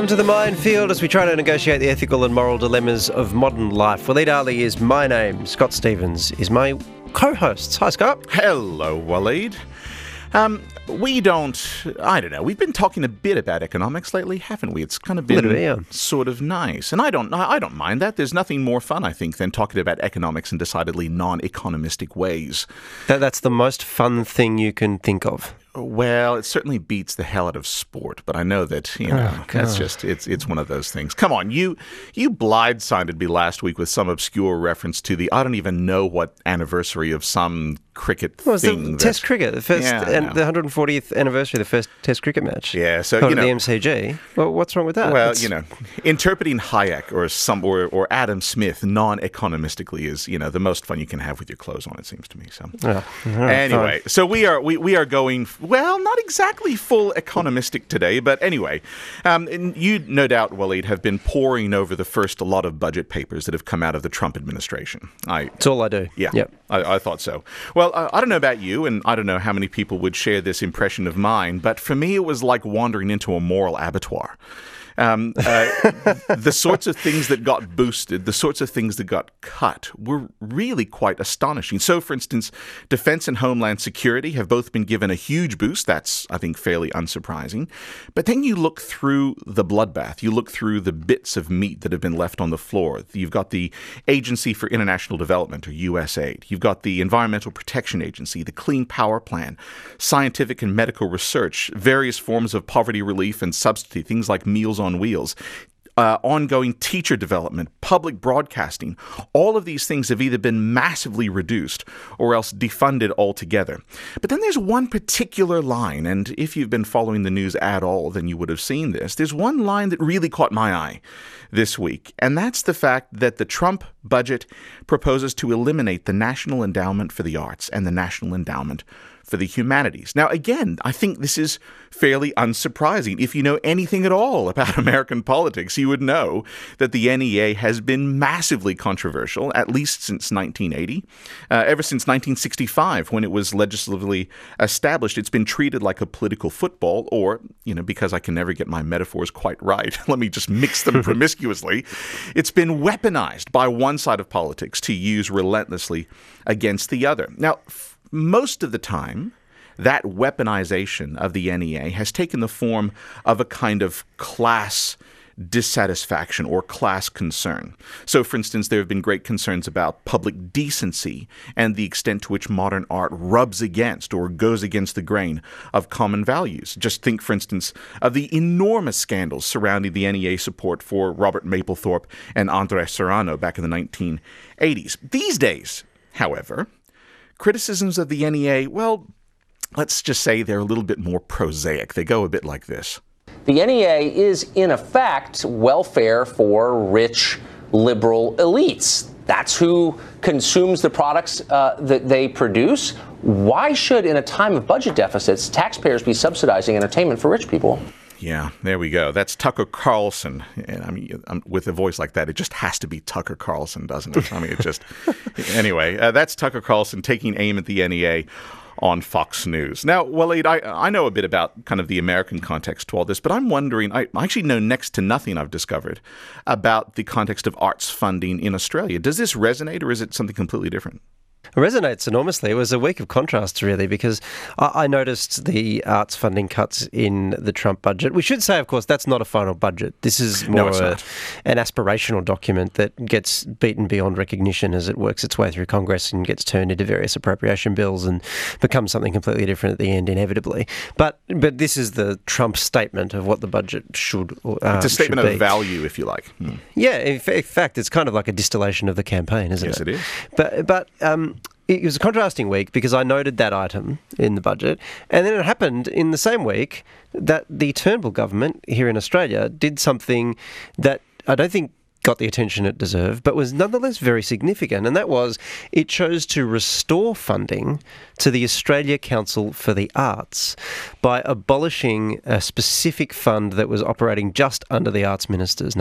to the minefield as we try to negotiate the ethical and moral dilemmas of modern life. Waleed Ali is my name. Scott Stevens is my co-host. Hi, Scott. Hello, Waleed. We've been talking a bit about economics lately, haven't we? It's kind of been sort of nice. And I don't mind that. There's nothing more fun, I think, than talking about economics in decidedly non-economistic ways. That's the most fun thing you can think of. Well, it certainly beats the hell out of sport, but I know that, that's just, it's one of those things. Come on, you blindsided me last week with some obscure reference to the, I don't even know what anniversary of some cricket thing. Test cricket, the first, and the 140th anniversary of the first Test cricket match. Yeah, so, the MCG. Well, what's wrong with that? Well, interpreting Hayek or Adam Smith non-economistically is, the most fun you can have with your clothes on, it seems to me. So, anyway, so we are going, well, not exactly full economistic today, but anyway, you no doubt, Waleed, have been poring over the first lot of budget papers that have come out of the Trump administration. That's all I do. Yeah, yep. I thought so. Well, I don't know about you, and I don't know how many people would share this impression of mine, but for me it was like wandering into a moral abattoir. The sorts of things that got boosted, the sorts of things that got cut were really quite astonishing. So, for instance, Defense and Homeland Security have both been given a huge boost. That's, I think, fairly unsurprising. But then you look through the bloodbath. You look through the bits of meat that have been left on the floor. You've got the Agency for International Development, or USAID. You've got the Environmental Protection Agency, the Clean Power Plan, scientific and medical research, various forms of poverty relief and subsidy, things like Meals on Wheels, ongoing teacher development, public broadcasting. All of these things have either been massively reduced or else defunded altogether. But then there's one particular line, and if you've been following the news at all, then you would have seen this. There's one line that really caught my eye this week, and that's the fact that the Trump budget proposes to eliminate the National Endowment for the Arts and the National Endowment for the Humanities. Now, again, I think this is fairly unsurprising. If you know anything at all about American politics, you would know that the NEA has been massively controversial, at least since 1980. Ever since 1965, when it was legislatively established, it's been treated like a political football, or, because I can never get my metaphors quite right, let me just mix them promiscuously. It's been weaponized by one side of politics to use relentlessly against the other. Now, most of the time, that weaponization of the NEA has taken the form of a kind of class dissatisfaction or class concern. So, for instance, there have been great concerns about public decency and the extent to which modern art rubs against or goes against the grain of common values. Just think, for instance, of the enormous scandals surrounding the NEA support for Robert Mapplethorpe and Andres Serrano back in the 1980s. These days, however, criticisms of the NEA, well, let's just say they're a little bit more prosaic. They go a bit like this. The NEA is, in effect, welfare for rich, liberal elites. That's who consumes the products that they produce. Why should, in a time of budget deficits, taxpayers be subsidizing entertainment for rich people? Yeah, there we go. That's Tucker Carlson. And I mean, with a voice like that, it just has to be Tucker Carlson, doesn't it? I mean, it just... Anyway, that's Tucker Carlson taking aim at the NEA on Fox News. Now, Waleed, I know a bit about kind of the American context to all this, but I'm wondering, I actually know next to nothing I've discovered about the context of arts funding in Australia. Does this resonate, or is it something completely different? It resonates enormously. It was a week of contrasts, really, because I noticed the arts funding cuts in the Trump budget. We should say, of course, that's not a final budget. This is more an aspirational document that gets beaten beyond recognition as it works its way through Congress and gets turned into various appropriation bills and becomes something completely different at the end, inevitably. But this is the Trump statement of what the budget should it's a statement of value, if you like. Yeah, in fact, it's kind of like a distillation of the campaign, isn't it? Yes, it is. But it was a contrasting week because I noted that item in the budget, and then it happened in the same week that the Turnbull government here in Australia did something that I don't think got the attention it deserved, but was nonetheless very significant, and that was it chose to restore funding to the Australia Council for the Arts by abolishing a specific fund that was operating just under the Arts Minister's name.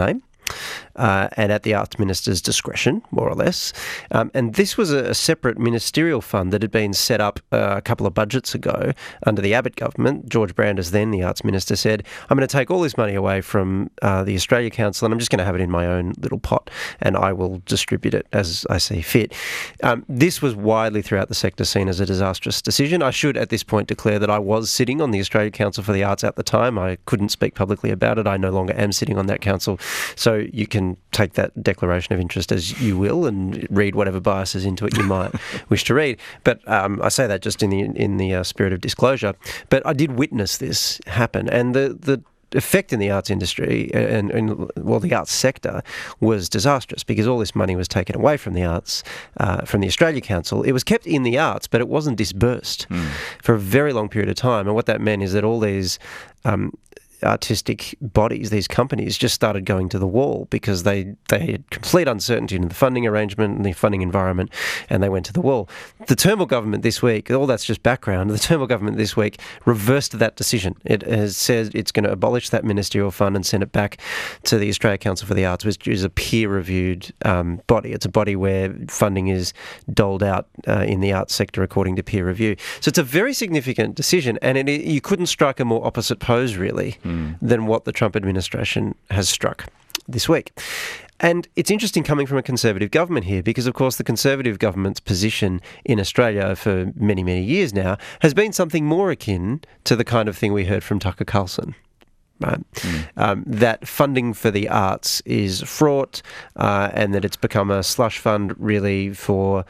and at the Arts Minister's discretion, more or less. And this was a separate ministerial fund that had been set up a couple of budgets ago under the Abbott government. George Brandis, then the Arts Minister, said, I'm going to take all this money away from the Australia Council and I'm just going to have it in my own little pot and I will distribute it as I see fit. This was widely throughout the sector seen as a disastrous decision. I should at this point declare that I was sitting on the Australia Council for the Arts at the time. I couldn't speak publicly about it. I no longer am sitting on that council. So you can take that declaration of interest as you will and read whatever biases into it you might wish to read. But I say that just in the spirit of disclosure. But I did witness this happen, and the effect in the arts industry and the arts sector was disastrous because all this money was taken away from the arts, from the Australia Council. It was kept in the arts, but it wasn't disbursed for a very long period of time. And what that meant is that all these artistic bodies, these companies, just started going to the wall because they had complete uncertainty in the funding arrangement and the funding environment, and they went to the wall. The Turnbull government this week, all that's just background, the Turnbull government this week reversed that decision. It has said it's going to abolish that ministerial fund and send it back to the Australia Council for the Arts, which is a peer-reviewed body. It's a body where funding is doled out in the arts sector according to peer review. So it's a very significant decision, and you couldn't strike a more opposite pose, really, than what the Trump administration has struck this week. And it's interesting coming from a Conservative government here because, of course, the Conservative government's position in Australia for many, many years now has been something more akin to the kind of thing we heard from Tucker Carlson. Right. That funding for the arts is fraught and that it's become a slush fund really for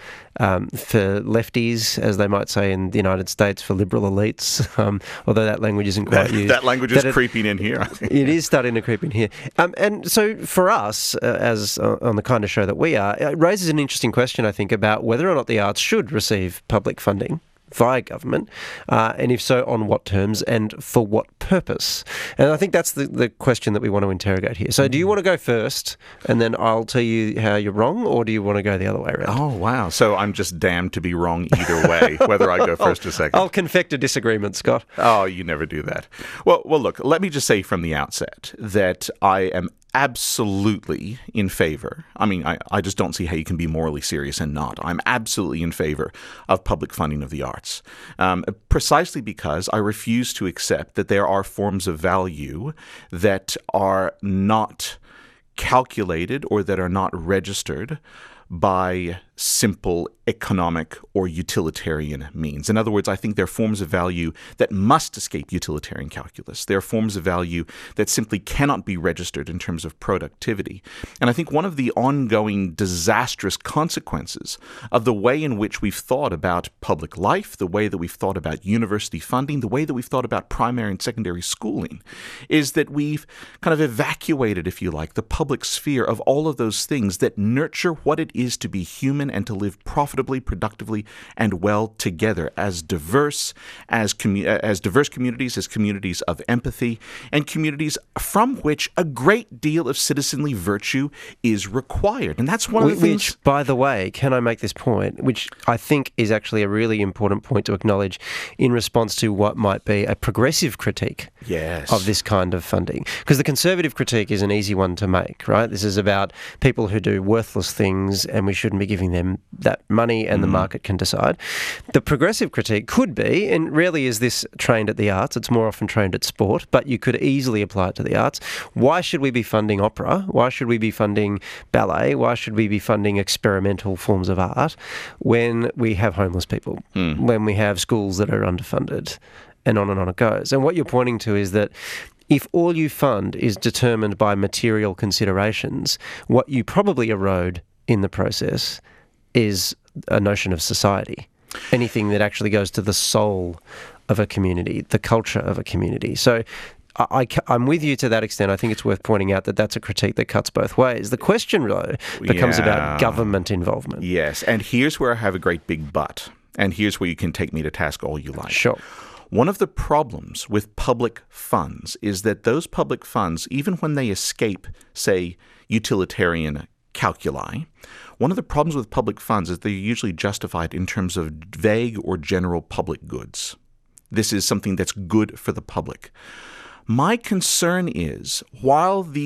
lefties, as they might say in the United States, for liberal elites, although that language isn't quite used. That language is creeping in here. It is starting to creep in here. And so for us, as on the kind of show that we are, it raises an interesting question, I think, about whether or not the arts should receive public funding via government, and if so, on what terms and for what purpose? And I think that's the question that we want to interrogate here. So do you want to go first, and then I'll tell you how you're wrong, or do you want to go the other way around? Oh, wow. So I'm just damned to be wrong either way, whether I go first or second. I'll confect a disagreement, Scott. Oh, you never do that. Well, look, let me just say from the outset that I am absolutely in favor. I mean, I just don't see how you can be morally serious and not. I'm absolutely in favor of public funding of the arts, precisely because I refuse to accept that there are forms of value that are not calculated or that are not registered by simple economic or utilitarian means. In other words, I think there are forms of value that must escape utilitarian calculus. There are forms of value that simply cannot be registered in terms of productivity. And I think one of the ongoing disastrous consequences of the way in which we've thought about public life, the way that we've thought about university funding, the way that we've thought about primary and secondary schooling, is that we've kind of evacuated, if you like, the public sphere of all of those things that nurture what it is to be human and to live profitably, productively, and well together as diverse communities, as communities of empathy, and communities from which a great deal of citizenly virtue is required. And that's one of the things... Which, by the way, can I make this point, which I think is actually a really important point to acknowledge in response to what might be a progressive critique of this kind of funding. Because the conservative critique is an easy one to make, right? This is about people who do worthless things and we shouldn't be giving them that money and the market can decide. The progressive critique could be, and rarely is this trained at the arts, it's more often trained at sport, but you could easily apply it to the arts. Why should we be funding opera? Why should we be funding ballet? Why should we be funding experimental forms of art when we have homeless people, when we have schools that are underfunded, and on it goes? And what you're pointing to is that if all you fund is determined by material considerations, what you probably erode in the process is a notion of society. Anything that actually goes to the soul of a community, the culture of a community. So I'm with you to that extent. I think it's worth pointing out that that's a critique that cuts both ways. The question, though, becomes about government involvement. Yes, and here's where I have a great big but. And here's where you can take me to task all you like. Sure. One of the problems with public funds is that those public funds, even when they escape, say, utilitarian calculi, one of the problems with public funds is they're usually justified in terms of vague or general public goods. This is something that's good for the public. My concern is, while these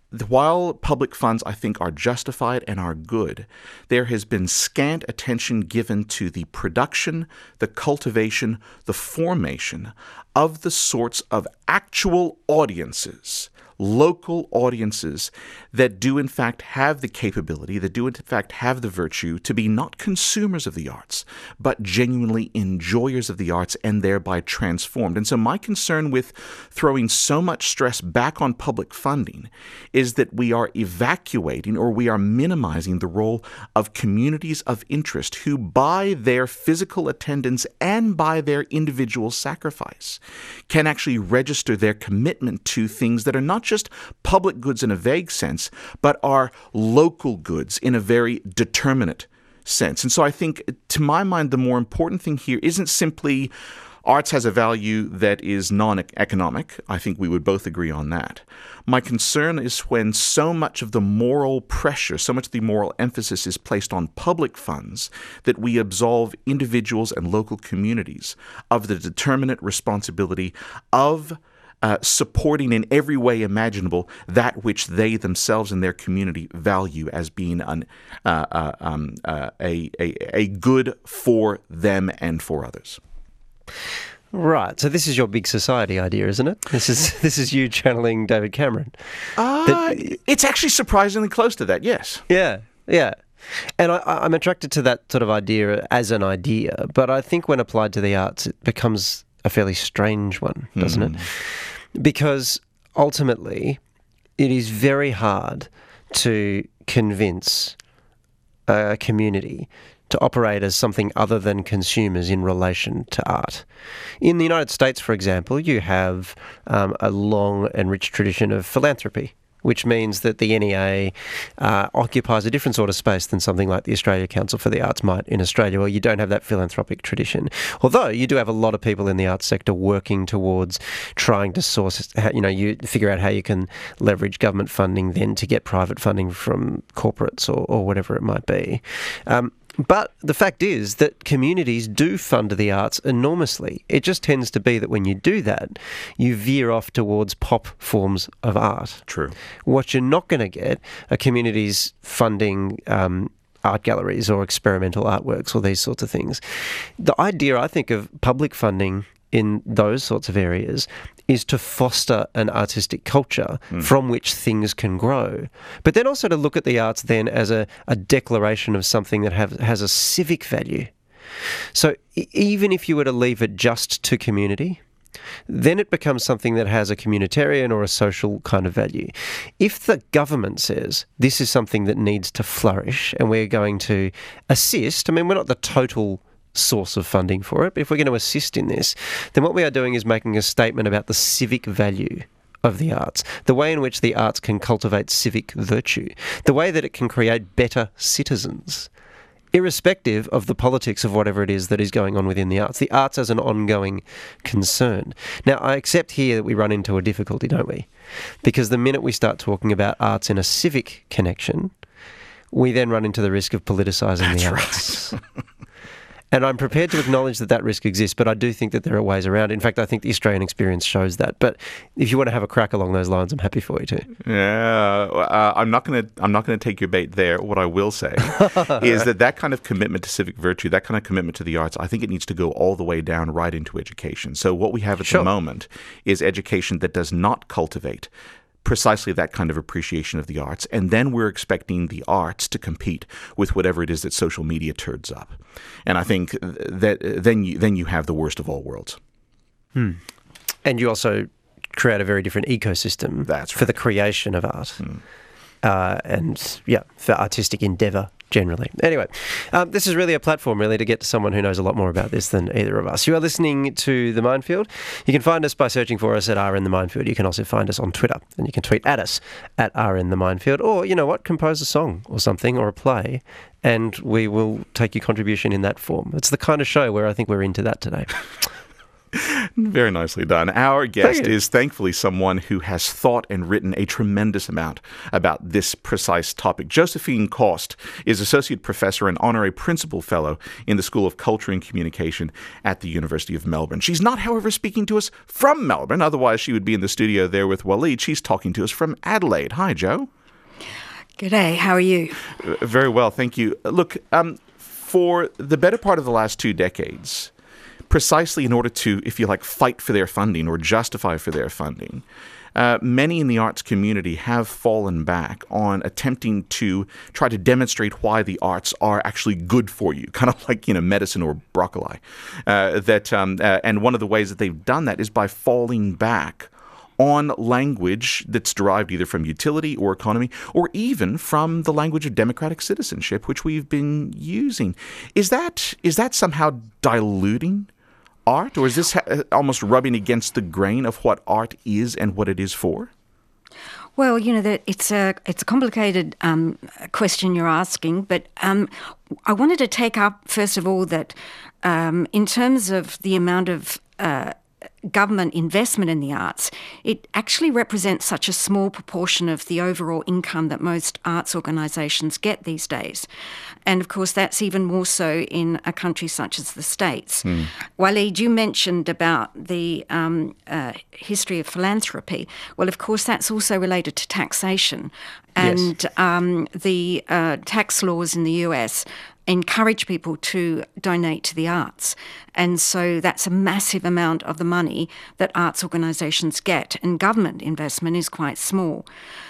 while public funds, I think, are justified and are good, there has been scant attention given to the production, the cultivation, the formation of the sorts of actual audiences, local audiences that do in fact have the capability, that do in fact have the virtue to be not consumers of the arts, but genuinely enjoyers of the arts and thereby transformed. And so my concern with throwing so much stress back on public funding is that we are evacuating or we are minimizing the role of communities of interest who, by their physical attendance and by their individual sacrifice, can actually register their commitment to things that are not just public goods in a vague sense, but are local goods in a very determinate sense. And so I think, to my mind, the more important thing here isn't simply arts has a value that is non-economic. I think we would both agree on that. My concern is when so much of the moral pressure, so much of the moral emphasis is placed on public funds that we absolve individuals and local communities of the determinate responsibility of supporting in every way imaginable that which they themselves and their community value as being a good for them and for others. Right. So this is your big society idea, isn't it? This is you channeling David Cameron. It's actually surprisingly close to that, yes. Yeah, yeah. And I'm attracted to that sort of idea as an idea, but I think when applied to the arts, it becomes a fairly strange one, doesn't it? Because ultimately, it is very hard to convince a community to operate as something other than consumers in relation to art. In the United States, for example, you have a long and rich tradition of philanthropy, which means that the NEA occupies a different sort of space than something like the Australia Council for the Arts might in Australia, where you don't have that philanthropic tradition. Although you do have a lot of people in the arts sector working towards trying to source, you figure out how you can leverage government funding then to get private funding from corporates or whatever it might be. But the fact is that communities do fund the arts enormously. It just tends to be that when you do that, you veer off towards pop forms of art. True. What you're not going to get are communities funding art galleries or experimental artworks or these sorts of things. The idea, I think, of public funding in those sorts of areas is to foster an artistic culture from which things can grow. But then also to look at the arts then as a declaration of something that has a civic value. So even if you were to leave it just to community, then it becomes something that has a communitarian or a social kind of value. If the government says this is something that needs to flourish and we're going to assist, we're not the total source of funding for it, but if we're going to assist in this, then what we are doing is making a statement about the civic value of the arts, the way in which the arts can cultivate civic virtue, the way that it can create better citizens, irrespective of the politics of whatever it is that is going on within the arts as an ongoing concern. Now, I accept here that we run into a difficulty, don't we? Because the minute we start talking about arts in a civic connection, we then run into the risk of politicising the arts. Right. And I'm prepared to acknowledge that risk exists, but I do think that there are ways around it. In fact, I think the Australian experience shows that. But if you want to have a crack along those lines, I'm happy for you to. Yeah, I'm not going to take your bait there. What I will say is that kind of commitment to civic virtue, that kind of commitment to the arts, I think it needs to go all the way down right into education. So what we have at the moment is education that does not cultivate precisely that kind of appreciation of the arts, and then we're expecting the arts to compete with whatever it is that social media turds up. And I think that then you have the worst of all worlds. And you also create a very different ecosystem for the creation of art and for artistic endeavour generally. Anyway, this is really a platform to get to someone who knows a lot more about this than either of us. You are listening to The Minefield. You can find us by searching for us at RN The Minefield. You can also find us on Twitter, and you can tweet at us at RN The Minefield. Or, you know what, compose a song or something or a play, and we will take your contribution in that form. It's the kind of show where I think we're into that today. Very nicely done. Our guest is thankfully someone who has thought and written a tremendous amount about this precise topic. Josephine Cost is Associate Professor and Honorary Principal Fellow in the School of Culture and Communication at the University of Melbourne. She's not, however, speaking to us from Melbourne. Otherwise, she would be in the studio there with Waleed. She's talking to us from Adelaide. Hi, Jo. G'day, how are you? Very well, thank you. Look, for the better part of the last 2 decades, precisely in order to, if you like, fight for their funding or justify for their funding, many in the arts community have fallen back on attempting to try to demonstrate why the arts are actually good for you, kind of like, medicine or broccoli. And one of the ways that they've done that is by falling back on language that's derived either from utility or economy, or even from the language of democratic citizenship, which we've been using. Is that somehow diluting art, or is this almost rubbing against the grain of what art is and what it is for? Well, it's a complicated question you're asking, but I wanted to take up, first of all, that in terms of the amount of government investment in the arts, it actually represents such a small proportion of the overall income that most arts organisations get these days. And of course, that's even more so in a country such as the States. Waleed, you mentioned about the history of philanthropy. Well, of course, that's also related to taxation. And the tax laws in the US encourage people to donate to the arts. And so that's a massive amount of the money that arts organisations get, and government investment is quite small.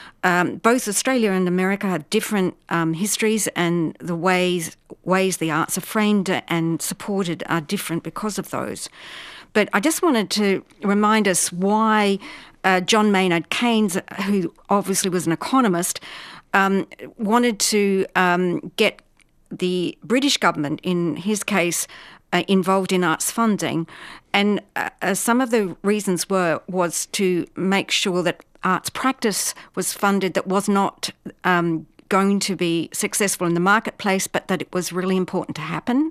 Both Australia and America have different histories, and the ways the arts are framed and supported are different because of those. But I just wanted to remind us why John Maynard Keynes, who obviously was an economist, wanted to get the British government, in his case, involved in arts funding. And some of the reasons was to make sure that arts practice was funded that was not going to be successful in the marketplace, but that it was really important to happen.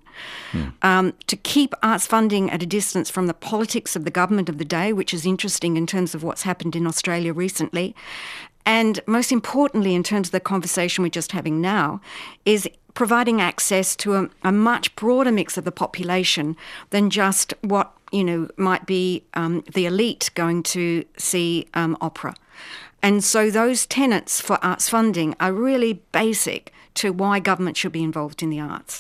To keep arts funding at a distance from the politics of the government of the day, which is interesting in terms of what's happened in Australia recently. And most importantly, in terms of the conversation we're just having now, is providing access to a much broader mix of the population than just what, might be the elite going to see opera. And so those tenets for arts funding are really basic to why government should be involved in the arts.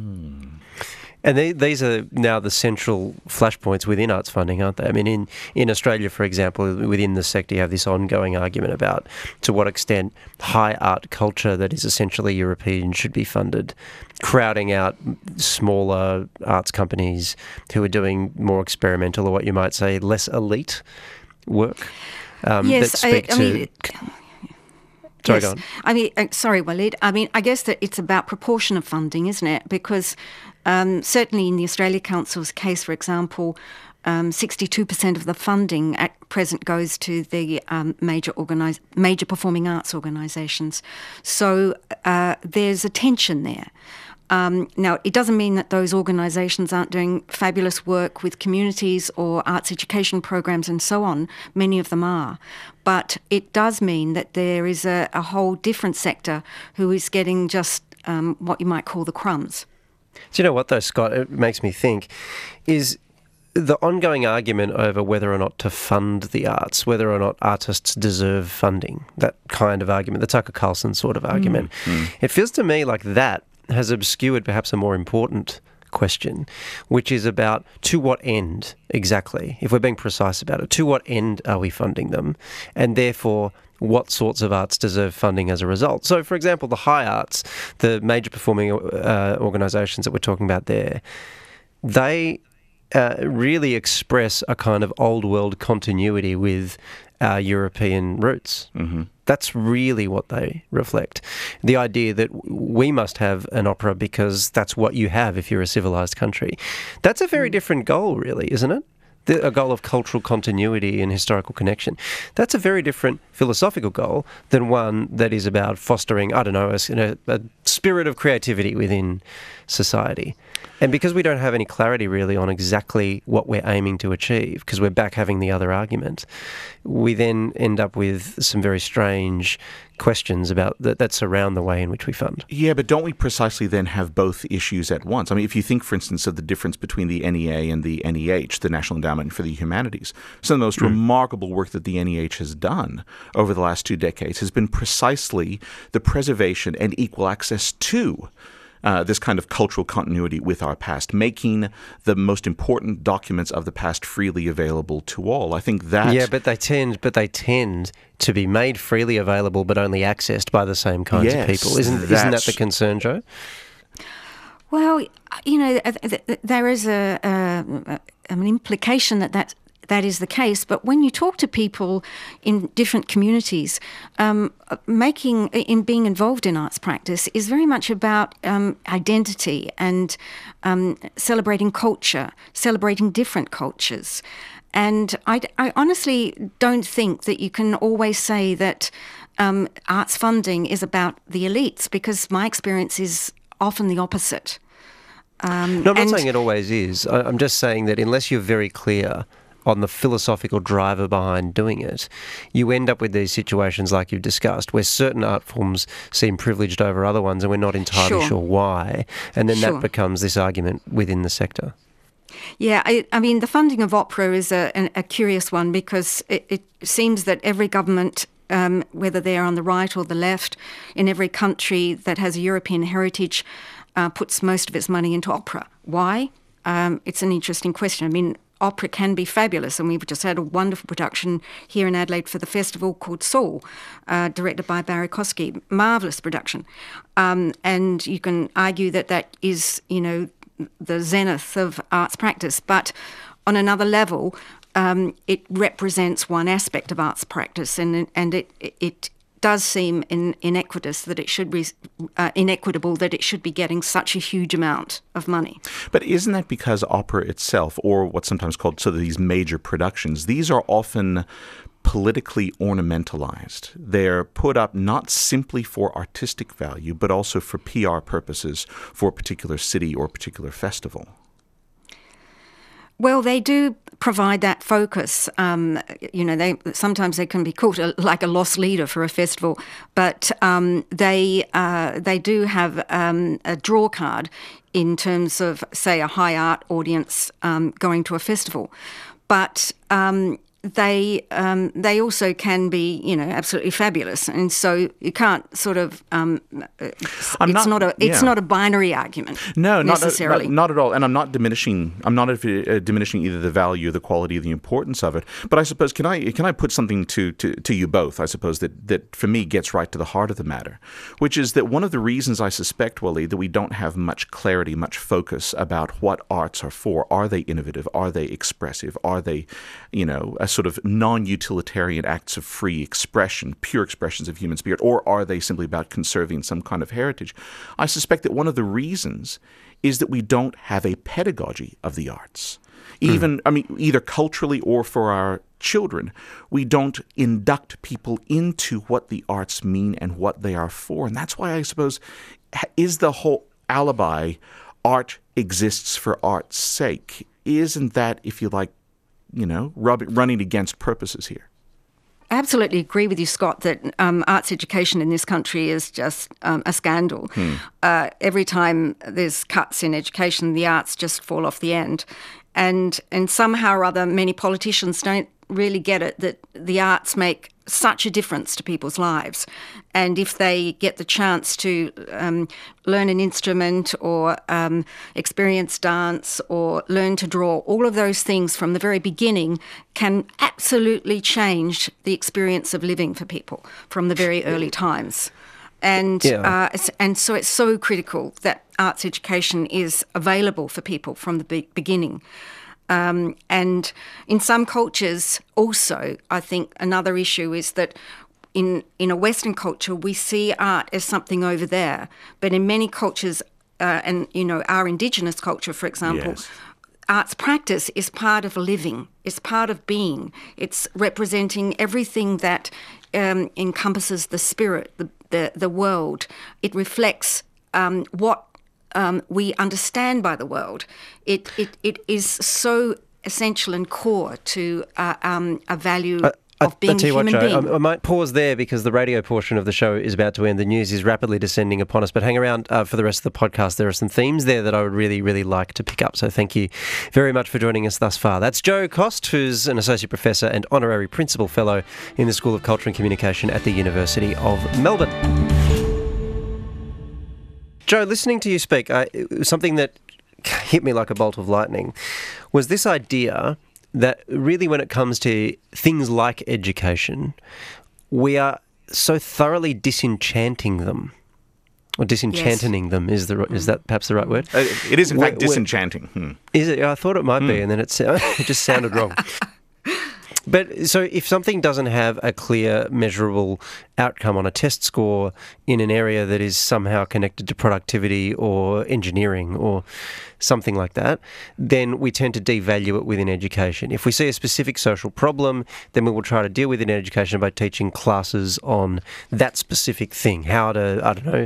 And these are now the central flashpoints within arts funding, aren't they? I mean, in Australia, for example, within the sector, you have this ongoing argument about to what extent high art culture that is essentially European should be funded, crowding out smaller arts companies who are doing more experimental, or what you might say, less elite work. Yes, that speak to... Sorry, go on. Sorry, Waleed. I guess that it's about proportion of funding, isn't it? Because certainly in the Australia Council's case, for example, 62% of the funding at present goes to the major performing arts organisations. So there's a tension there. Now, it doesn't mean that those organisations aren't doing fabulous work with communities or arts education programs and so on. Many of them are. But it does mean that there is a whole different sector who is getting just what you might call the crumbs. Do you know what, though, Scott? It makes me think is the ongoing argument over whether or not to fund the arts, whether or not artists deserve funding, that kind of argument, the Tucker Carlson sort of argument. It feels to me like that has obscured perhaps a more important question, which is about to what end exactly, if we're being precise about it, to what end are we funding them, and therefore what sorts of arts deserve funding as a result. So, for example, the high arts, the major performing organisations that we're talking about there, they really express a kind of old world continuity with our European roots. That's really what they reflect. The idea that we must have an opera because that's what you have if you're a civilised country. That's a very different goal, really, isn't it? A goal of cultural continuity and historical connection. That's a very different philosophical goal than one that is about fostering, a spirit of creativity within society. And because we don't have any clarity really on exactly what we're aiming to achieve, because we're back having the other argument, we then end up with some very strange questions about that surround the way in which we fund. Yeah, but don't we precisely then have both issues at once? I mean, if you think, for instance, of the difference between the NEA and the NEH, the National Endowment for the Humanities, some of the most remarkable work that the NEH has done over the last 2 decades has been precisely the preservation and equal access to this kind of cultural continuity with our past, making the most important documents of the past freely available to all. I think that... Yeah, but they tend to be made freely available but only accessed by the same kinds of people. Isn't that the concern, Jo? Well, there is an implication that is the case, but when you talk to people in different communities, being involved in arts practice is very much about identity and celebrating culture, celebrating different cultures. And I honestly don't think that you can always say that arts funding is about the elites, because my experience is often the opposite. No, I'm not saying it always is. I'm just saying that unless you're very clear on the philosophical driver behind doing it, you end up with these situations like you've discussed, where certain art forms seem privileged over other ones and we're not entirely sure why. And then that becomes this argument within the sector. Yeah, I mean, the funding of opera is a curious one, because it seems that every government, whether they're on the right or the left, in every country that has a European heritage, puts most of its money into opera. Why? It's an interesting question. I mean, opera can be fabulous, and we've just had a wonderful production here in Adelaide for the festival called Saul, directed by Barry Kosky. Marvellous production. And you can argue that is, the zenith of arts practice. But on another level, it represents one aspect of arts practice, and it does seem inequitable that it should be getting such a huge amount of money. But isn't that because opera itself, or what's sometimes called these major productions, these are often politically ornamentalized? They're put up not simply for artistic value, but also for PR purposes for a particular city or a particular festival. Well, they do provide that focus. Sometimes they can be called like a lost leader for a festival, but they do have a draw card in terms of, say, a high art audience going to a festival. But they also can be, absolutely fabulous, and so you can't sort of. It's not a binary argument. No, necessarily. Not at all. And I'm not diminishing. I'm not diminishing either the value, the quality, the importance of it. But I suppose can I put something to you both? I suppose that for me gets right to the heart of the matter, which is that one of the reasons I suspect, Willie, that we don't have much clarity, much focus about what arts are for. Are they innovative? Are they expressive? Are they, a sort of non-utilitarian acts of free expression, pure expressions of human spirit, or are they simply about conserving some kind of heritage? I suspect that one of the reasons is that we don't have a pedagogy of the arts. Either culturally or for our children, we don't induct people into what the arts mean and what they are for. And that's why I suppose is the whole alibi, art exists for art's sake. Isn't that, if you like, running against purposes here? I absolutely agree with you, Scott, that arts education in this country is just a scandal. Every time there's cuts in education, the arts just fall off the end. And somehow or other, many politicians don't really get it that the arts make such a difference to people's lives. And if they get the chance to learn an instrument or experience dance or learn to draw, all of those things from the very beginning can absolutely change the experience of living for people from the very early times. And so it's so critical that arts education is available for people from the beginning. And in some cultures also, I think another issue is that in a Western culture, we see art as something over there. But in many cultures, and our Indigenous culture, for example, arts practice is part of living, it's part of being. It's representing everything that encompasses the spirit, the world. It reflects what we understand by the world. It is so essential and core to a value of being a human being. I might pause there because the radio portion of the show is about to end. The news is rapidly descending upon us, but hang around for the rest of the podcast. There are some themes there that I would really, really like to pick up. So thank you very much for joining us thus far. That's Jo Cost, who's an Associate Professor and Honorary Principal Fellow in the School of Culture and Communication at the University of Melbourne. Jo, listening to you speak, something that hit me like a bolt of lightning was this idea that really when it comes to things like education, we are so thoroughly disenchanting them. Or disenchanting them, is that perhaps the right word? It is in fact disenchanting. Is it? I thought it might be, and then it just sounded wrong. But so if something doesn't have a clear, measurable outcome on a test score in an area that is somehow connected to productivity or engineering or something like that, then we tend to devalue it within education. If we see a specific social problem, then we will try to deal with it in education by teaching classes on that specific thing, how to,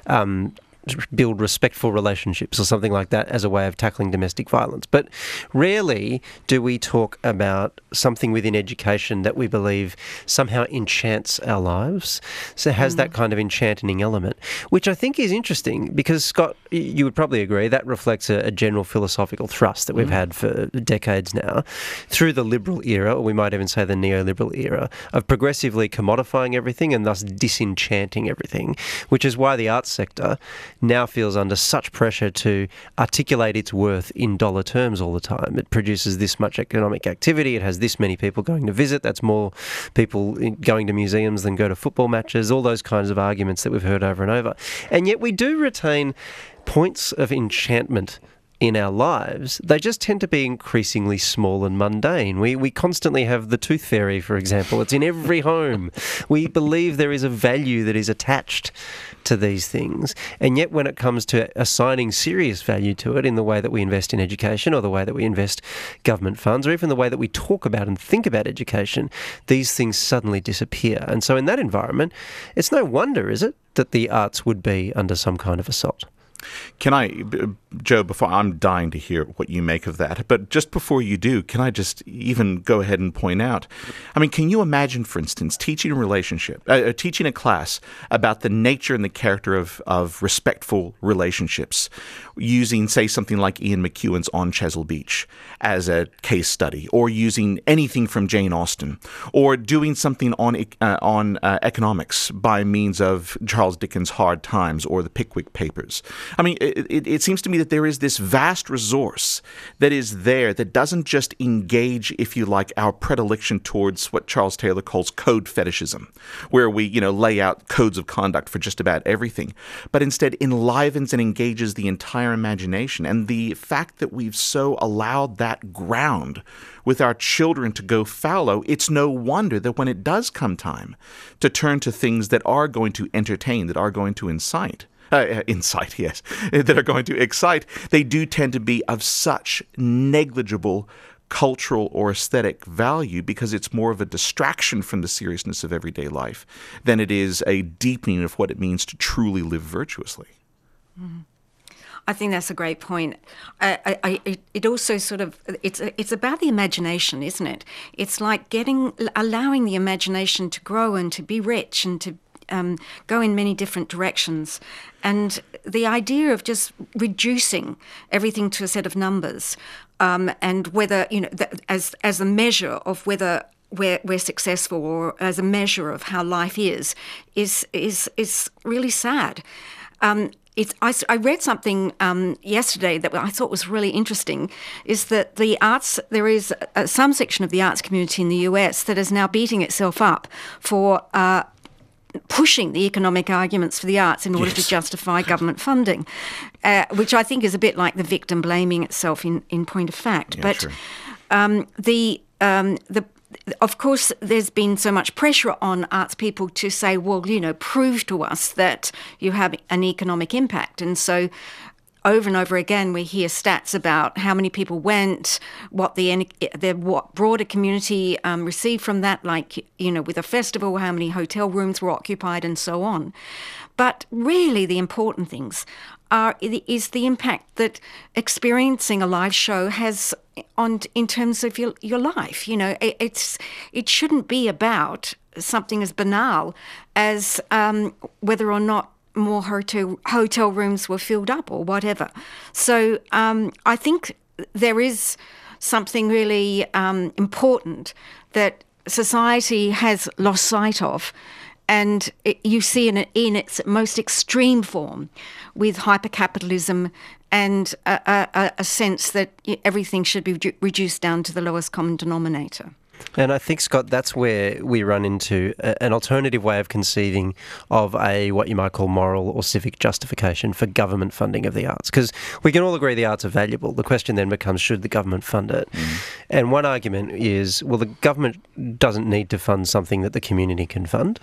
build respectful relationships or something like that as a way of tackling domestic violence. But rarely do we talk about something within education that we believe somehow enchants our lives, so has that kind of enchanting element, which I think is interesting because, Scott, you would probably agree, that reflects a general philosophical thrust that we've had for decades now through the liberal era, or we might even say the neoliberal era, of progressively commodifying everything and thus disenchanting everything, which is why the arts sector now feels under such pressure to articulate its worth in dollar terms all the time. It produces this much economic activity, it has this many people going to visit, that's more people going to museums than go to football matches, all those kinds of arguments that we've heard over and over. And yet we do retain points of enchantment in our lives. They just tend to be increasingly small and mundane. We constantly have the tooth fairy, for example. It's in every home. We believe there is a value that is attached to these things. And yet when it comes to assigning serious value to it in the way that we invest in education or the way that we invest government funds or even the way that we talk about and think about education, these things suddenly disappear. And so in that environment, it's no wonder, is it, that the arts would be under some kind of assault. Can I, Jo, before I'm dying to hear what you make of that, but just before you do, can I just even go ahead and point out, I mean, can you imagine, for instance, teaching a class about the nature and the character of respectful relationships using, say, something like Ian McEwan's On Chesil Beach as a case study, or using anything from Jane Austen, or doing something on economics by means of Charles Dickens' Hard Times or the Pickwick Papers. I mean, it seems to me that there is this vast resource that is there that doesn't just engage, if you like, our predilection towards what Charles Taylor calls code fetishism, where we, lay out codes of conduct for just about everything, but instead enlivens and engages the entire imagination. And the fact that we've so allowed that ground with our children to go fallow, it's no wonder that when it does come time to turn to things that are going to entertain, that are going to that are going to excite, they do tend to be of such negligible cultural or aesthetic value because it's more of a distraction from the seriousness of everyday life than it is a deepening of what it means to truly live virtuously. Mm-hmm. I think that's a great point. It also sort of, it's about the imagination, isn't it? It's like allowing the imagination to grow and to be rich and to go in many different directions. And the idea of just reducing everything to a set of numbers and whether, as a measure of whether we're successful or as a measure of how life is really sad. I read something yesterday that I thought was really interesting, is that the arts, there is some section of the arts community in the US that is now beating itself up for pushing the economic arguments for the arts in order to justify government funding, which I think is a bit like the victim blaming itself in point of fact. Yeah, but sure. Of course, there's been so much pressure on arts people to say, well, prove to us that you have an economic impact. And so over and over again, we hear stats about how many people went, what what broader community received from that, like, with a festival, how many hotel rooms were occupied and so on. But really the important things is the impact that experiencing a live show has in terms of your life. It shouldn't be about something as banal as whether or not more hotel rooms were filled up or whatever. So I think there is something really important that society has lost sight of. And you see it in its most extreme form with hypercapitalism and a sense that everything should be reduced down to the lowest common denominator. And I think, Scott, that's where we run into an alternative way of conceiving of what you might call moral or civic justification for government funding of the arts. Because we can all agree the arts are valuable. The question then becomes, should the government fund it? And one argument is, well, the government doesn't need to fund something that the community can fund.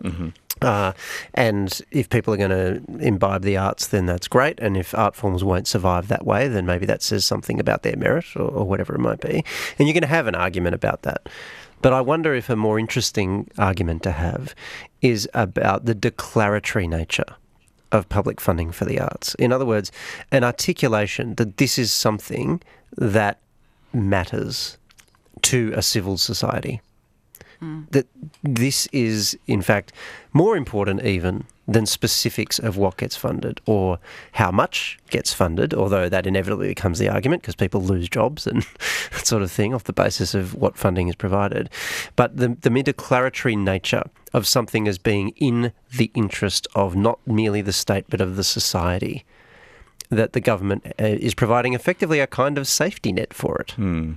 And if people are going to imbibe the arts, then that's great. And if art forms won't survive that way, then maybe that says something about their merit or whatever it might be. And you're going to have an argument about that. But I wonder if a more interesting argument to have is about the declaratory nature of public funding for the arts. In other words, an articulation that this is something that matters to a civil society. That this is, in fact, more important even than specifics of what gets funded or how much gets funded, although that inevitably becomes the argument because people lose jobs and that sort of thing off the basis of what funding is provided. But the mere declaratory nature of something as being in the interest of not merely the state but of the society, that the government is providing effectively a kind of safety net for it.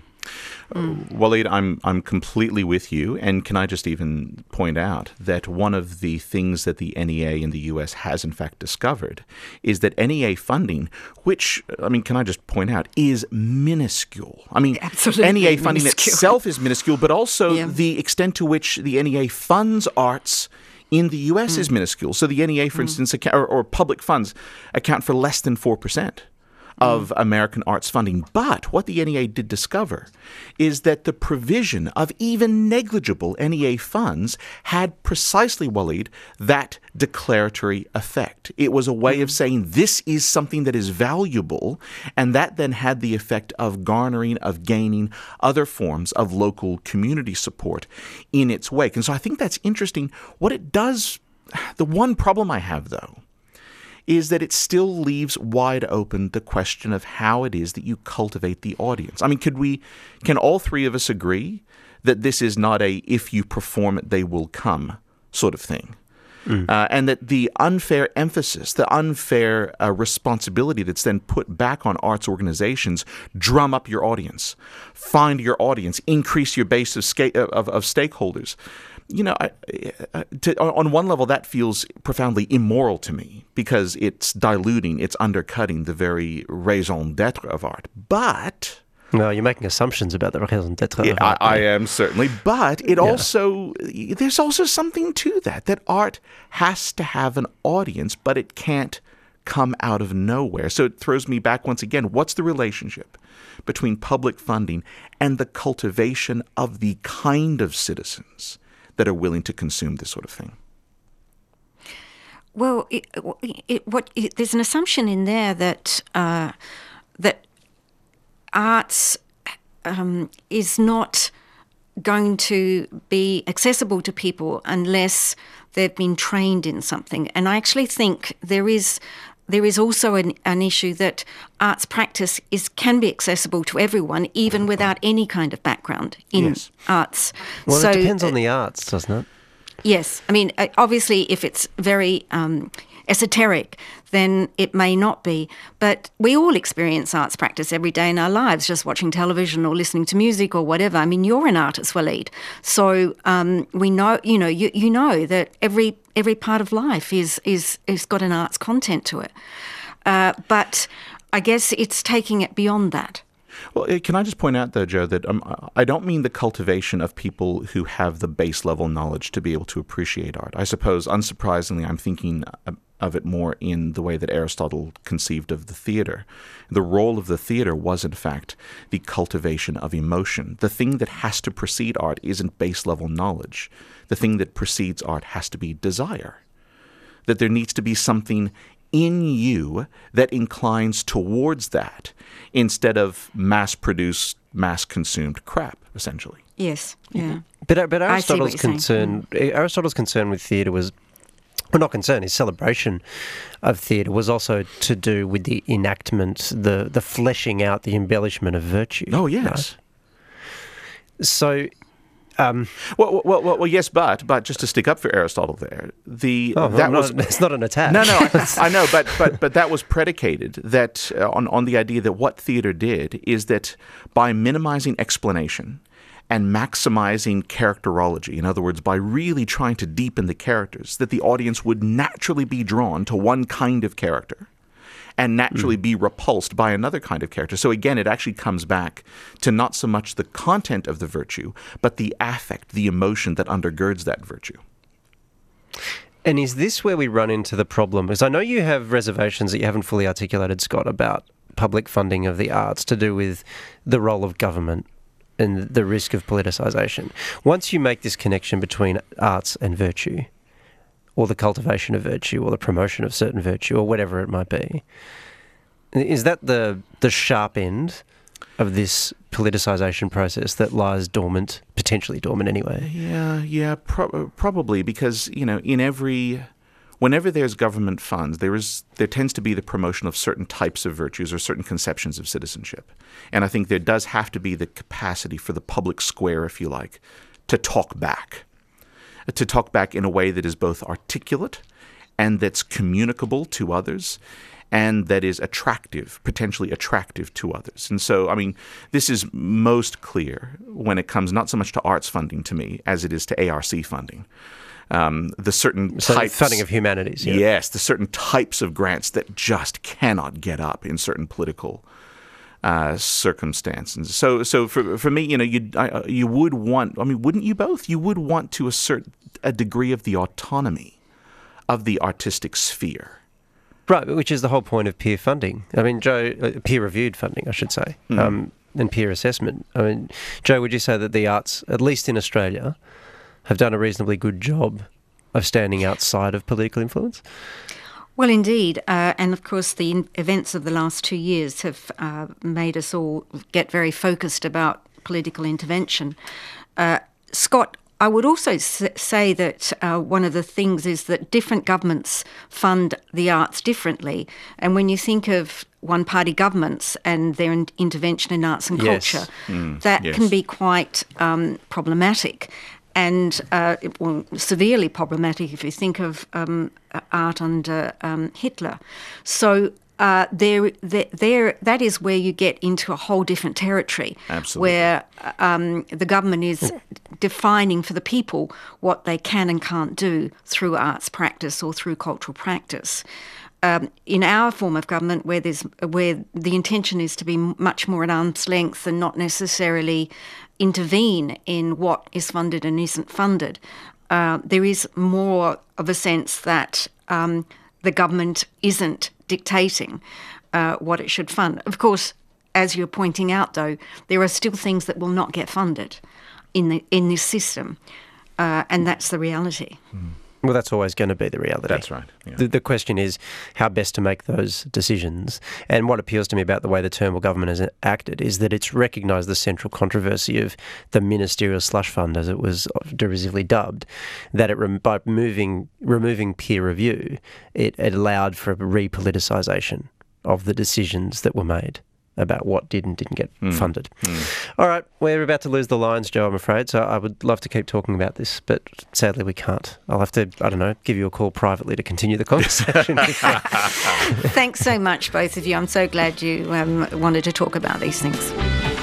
Waleed, I'm completely with you, and can I just even point out that one of the things that the NEA in the U.S. has in fact discovered is that NEA funding, which, can I just point out, is minuscule. Absolutely NEA funding minuscule. itself is minuscule, but also the extent to which the NEA funds arts in the U.S. is minuscule. So the NEA, for instance, or public funds account for less than 4% of American arts funding. But what the NEA did discover is that the provision of even negligible NEA funds had precisely, Waleed, that declaratory effect. It was a way of saying this is something that is valuable, and that then had the effect of gaining other forms of local community support in its wake. And so I think that's interesting. What it does, the one problem I have, though, is that it still leaves wide open the question of how it is that you cultivate the audience. Can all three of us agree that this is not a if you perform it, they will come sort of thing? And that the unfair emphasis, the unfair responsibility that's then put back on arts organizations, drum up your audience, find your audience, increase your base of stakeholders. On one level, that feels profoundly immoral to me because it's diluting, it's undercutting the very raison d'etre of art. But no, you're making assumptions about the raison d'etre of art. I am certainly, but there's also something to that art has to have an audience, but it can't come out of nowhere. So it throws me back once again. What's the relationship between public funding and the cultivation of the kind of citizens that are willing to consume this sort of thing? Well, there's an assumption in there that that arts is not going to be accessible to people unless they've been trained in something. And I actually think there is also an issue that arts practice can be accessible to everyone, even without any kind of background in arts. Well, it depends on the arts, doesn't it? Yes. Obviously, if it's very esoteric, then it may not be. But we all experience arts practice every day in our lives, just watching television or listening to music or whatever. You're an artist, Waleed. So we know, you know that every part of life is got an arts content to it. But I guess it's taking it beyond that. Well, can I just point out, though, Joe, that I don't mean the cultivation of people who have the base level knowledge to be able to appreciate art. I suppose, unsurprisingly, I'm thinking of it more in the way that Aristotle conceived of the theater. The role of the theater was, in fact, the cultivation of emotion. The thing that has to precede art isn't base-level knowledge. The thing that precedes art has to be desire. That there needs to be something in you that inclines towards that instead of mass-produced, mass-consumed crap, essentially. Yes, yeah. But Aristotle's concern with theatre was, well, not concern, his celebration of theatre was also to do with the enactment, the fleshing out, the embellishment of virtue. Oh, yes. Right? So... Well, yes, but just to stick up for Aristotle there, it's not an attack. No, I know, but that was predicated that on the idea that what theater did is that by minimizing explanation and maximizing characterology, in other words, by really trying to deepen the characters, that the audience would naturally be drawn to one kind of character and naturally be repulsed by another kind of character. So again, it actually comes back to not so much the content of the virtue, but the affect, the emotion that undergirds that virtue. And is this where we run into the problem? Because I know you have reservations that you haven't fully articulated, Scott, about public funding of the arts to do with the role of government and the risk of politicisation. Once you make this connection between arts and virtue, or the cultivation of virtue, or the promotion of certain virtue, or whatever it might be, is that the sharp end of this politicisation process that lies dormant, potentially dormant anyway? Yeah, probably, because, whenever there's government funds, there tends to be the promotion of certain types of virtues or certain conceptions of citizenship. And I think there does have to be the capacity for the public square, if you like, to talk back in a way that is both articulate and that's communicable to others and that is potentially attractive to others. And so, this is most clear when it comes not so much to arts funding to me as it is to ARC funding. The certain types, funding of humanities. Yeah. Yes, the certain types of grants that just cannot get up in certain political circumstances. So for me, you would want. Wouldn't you both? You would want to assert a degree of the autonomy of the artistic sphere, right? Which is the whole point of peer funding. Joe, peer-reviewed funding, I should say, and peer assessment. Joe, would you say that the arts, at least in Australia, have done a reasonably good job of standing outside of political influence? Well, indeed. And of course, the events of the last 2 years have made us all get very focused about political intervention. Scott, I would also say that one of the things is that different governments fund the arts differently. And when you think of one-party governments and their intervention in arts and culture, can be quite problematic. And severely problematic if you think of art under Hitler. So that is where you get into a whole different territory. Absolutely. Where the government is defining for the people what they can and can't do through arts practice or through cultural practice. In our form of government, where the intention is to be much more at arm's length and not necessarily intervene in what is funded and isn't funded, there is more of a sense that the government isn't dictating what it should fund. Of course, as you're pointing out, though, there are still things that will not get funded in this system, and that's the reality. Well, that's always going to be the reality. That's right. Yeah. The question is how best to make those decisions. And what appeals to me about the way the Turnbull government has acted is that it's recognised the central controversy of the ministerial slush fund, as it was derisively dubbed, that by removing peer review, it allowed for a repoliticisation of the decisions that were made about what did and didn't get funded. All right, we're about to lose the lines, Joe, I'm afraid, so I would love to keep talking about this, but sadly we can't. I'll have to, give you a call privately to continue the conversation. Thanks so much, both of you. I'm so glad you wanted to talk about these things.